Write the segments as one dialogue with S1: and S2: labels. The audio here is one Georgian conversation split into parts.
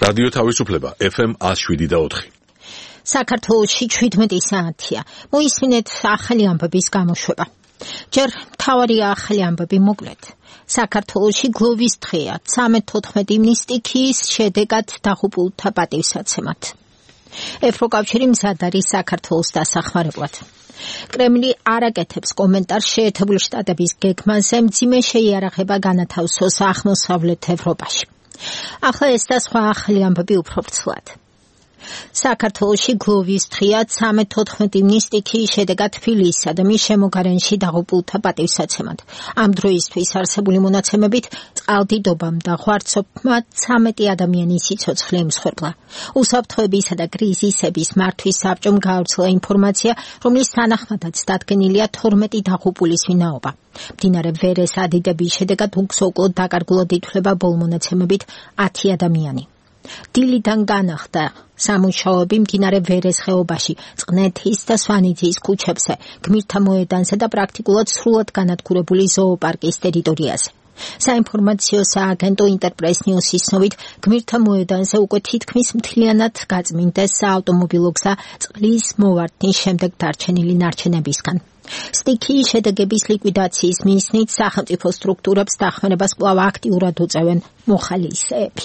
S1: რადიო თავისუფლება FM 107.4.
S2: საქართველოში 17 საათია. მოისმინეთ ახალი ამბების გამოშვება. ჯერ მთავარი ახალი ამბები მოკლედ. საქართველოში გლოვის დღეა 13-14 ივნის სტიქიის შედეგად დაღუპულთა პატივსაცემად. ევროკავშირი მზად არის საქართველოს დასახმარებლად. კრემლი არ აკეთებს კომენტარს შეერთებული შტატების გეგმაზე მძიმე შეიარაღება განათავსოს აღმოსავლეთ ევროპაში. ახლა ეს და სხვა ახალი ამბები უფრო ვრცლად. საქართველოში გლოვის დღეა 13-14 ივნის სტიქიის შედეგად თბილისსა და მის შემოგარენში დაღუპულთა პატივსაცემად. ამ დროისთვის არსებული მონაცემებით წყალდიდობამ და ღვარცობმა 13 ადამიანის სიცოცხლე იმსხვერპლა. უსაფრთხოებისა და კრიზისების მართვის საბჭომ გაავრცელა ინფორმაცია, რომლის თანახმადაც დადგენილია 12 დაღუპულის ვინაობა. მდინარე ვერეს ადიდების შედეგად უგზო-უკლოდ დაკარგულად ითვლება ბოლო მონაცემებით 10 ადამიანი. დილიდან განახდა სამუშაოები მდინარე ვერეს ხეობაში, წყნეთის და სვანიძის ქუჩებზე, გმირთა მოედანზე და პრაქტიკულად სრულად განადგურებული ზოოპარკის ტერიტორიაზე. საინფორმაციო სააგენტო ინტერპრეს ნიუსის ცნობით, გმირთა მოედანზე უკვე თითქმის მთლიანად გაწმინდეს საავტომობილო გზა წყლის მოვარდნის შემდეგ დარჩენილი ნარჩენებისგან. სტიქიის შედეგების ლიკვიდაციის მიზნით სახელმწიფო სტრუქტურებს დახმარებას კვლავ აქტიურად უწევენ მოხალისეები.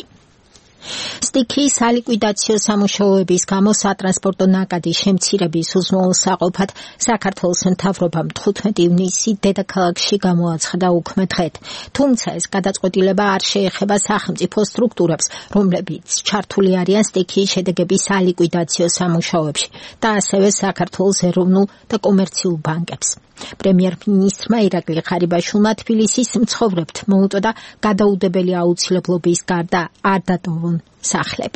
S2: სტიქიის სალიკვიდაციო სამუშაოების გამო სატრანსპორტო ნაკადის შემცირების უზრუნველსაყოფად საქართველოს მთავრობამ 15 ივნისი დედაქალაქში გამოაცხადა უქმე დღედ. თუმცა ეს გადაწყვეტილება არ შეეხება სახელმწიფო სტრუქტურებს, რომლებიც ჩართული არიან სტიქიის შედეგების სალიკვიდაციო სამუშაოებში და ასევე საქართველოს ეროვნულ და კომერციულ ბანკებს. პრემიერ-მინისტრმა ირაკლი ღარიბაშვილმა თბილისის მცხოვრებთ მოუწოდა გადაუდებელი აუცილებლობის გარდა არ დატოვონ სახლები.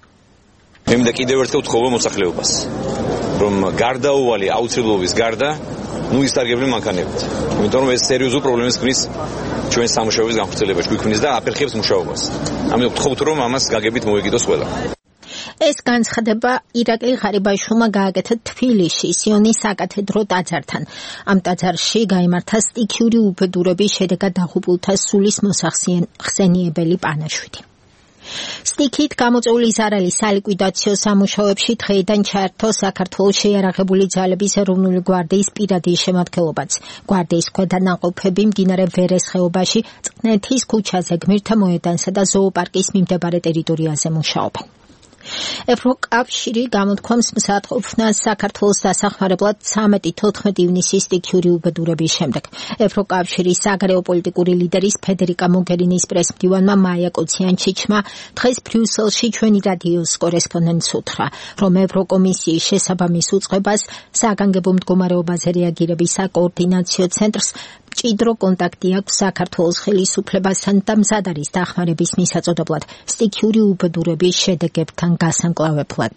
S3: მე მინდა კიდევ ერთხელ ვთხოვო მოსახლეობას, რომ გარდაუვალი აუცილებლობის გარდა ისარგებლე მანქანებით. იმიტომ რომ ეს სერიოზულ პრობლემას ქმნის ჩვენ სამუშაოების განხორციელებაში, გვიქმნის და აფერხებს მუშაობას. ამიტომ ვთხოვთ, რომ ამას გაგებით მოიგიდოს ყველა.
S2: ეს განცხადება ირაკლი ღარიბაშვილმა გააკეთა თბილისში სიონის საკათედრო ტაძართან. ამ ტაძარში გაიმართა სტიქიური უბედურების შედეგად დაღუპულთა სულის მოსახსენიებელი პანაშვიდი. სტიქიით გამოწვეული ზარალის სალიკვიდაციო სამუშაოებში დღეიდან ჩაერთო საქართველოს შეიარაღებული ძალების ეროვნული გვარდიის პირადი შემადგენლობაც. გვარდიის ქვედანაყოფები მდინარე ვერეს ხეობაში, წყნეთის ქუჩაზე, გმირთა მოედანსა და ზოოპარკის მიმდებარე ტერიტორიაზე მუშაობენ. ევროკავშირი გამოთქვამს მსაჯულს საქართველოს დასახმარებლად 13-14 ივნისის სტიქიური უბედურების შემდეგ. ევროკავშირის საგარეო პოლიტიკური ლიდერის ფედერიკა მოგერინის პრესმდივანმა მაია კოციანჩიჩმა დღეს ბრიუსელში ჩვენი რადიოს კორესპონდენტს უთხრა, რომ ევროკომისიის შესაბამის უწყებას საგანგებო მდგომარეობაზე რეაგირების საკოორდინაციო ცენტრს მჭიდრო კონტაქტი აქვს საქართველოს ხელისუფლებასთან და მზად არის დახმარების მისაწოდებლად სტიქიური უბედურების შედეგებთან გასამკლავებლად.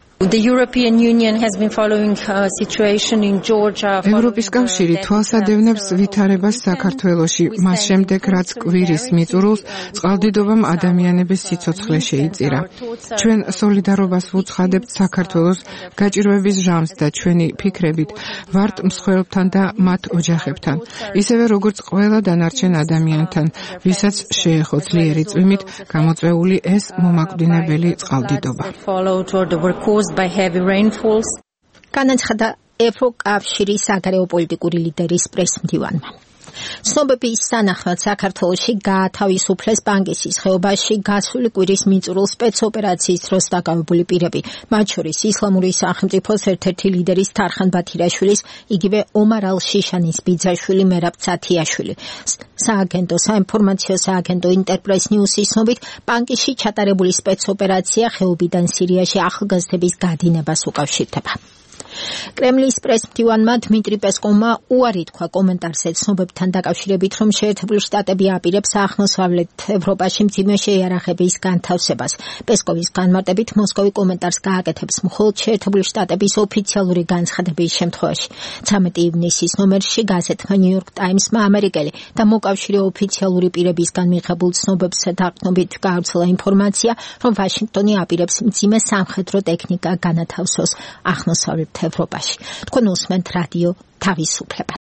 S4: ევროპის კავშირი თვალსადევნებს ვითარებას საქართველოში, მას შემდეგ რაც კვირის მიწურულს წყალდიდობამ ადამიანების სიცოცხლე შეიწირა. ჩვენ სოლიდარობას ვუცხადებთ საქართველოს გაჭირვების ჟამს და ჩვენი ფიქრებით ვართ მსხვერპლთან და მათ ოჯახებთან, ისევე როგორც ყველა დანარჩენ ადამიანთან, ვისაც შეეხო ძლიერი წვიმით გამოწვეული ეს მომაკვდინებელი წყალდიდობა.
S2: by heavy rainfalls. განაცხადა ევროკავშირის საგარეო პოლიტიკური ლიდერის პრესმდივანმა. ცნობების თანახმად საქართველოში გაათავისუფლეს ბანგისის ხეობაში გასული კვირის მიწურულ სპეცოპერაციის დროს დაკავებული პირები, მათ შორის ისლამური სახელმწიფოს ერთ-ერთი ლიდერის თარხან ბათირაშვილის, იგივე ომარ ალ-შიშანის ბიძაშვილი მერაბ ცათიაშვილი. საინფორმაციო სააგენტო ინტერპრეს ნიუსის ცნობით, ბანკში ჩატარებული სპეცოპერაცია ხეობიდან სირიაში ახალგაზრდების გადინებას უკავშირდება. კრემლის პრესმდივანმა დმიტრი პესკოვმა უარი თქვა კომენტარზე ცნობებთან დაკავშირებით, რომ შეერთებული შტატები აპირებს აღმოსავლეთ ევროპაში მძიმე შეიარაღების განთავსებას. პესკოვის განმარტებით მოსკოვი კომენტარს გააკეთებს მხოლოდ შეერთებული შტატების ოფიციალური განცხადების შემთხვევაში. 13 ივნისის ნომერში გაზეთმა New York Times-მა ამერიკელი და მოკავშირე ოფიციალური პირებისგან მიღებულ ცნობებს დაყრდნობით გაავრცელა ინფორმაცია, რომ ვაშინგტონი აპირებს მძიმე სამხედრო ტექნიკა განათავსოს აღმოსავლეთ ევროპაში. თქვენ უსმენთ რადიო თავისუფლება.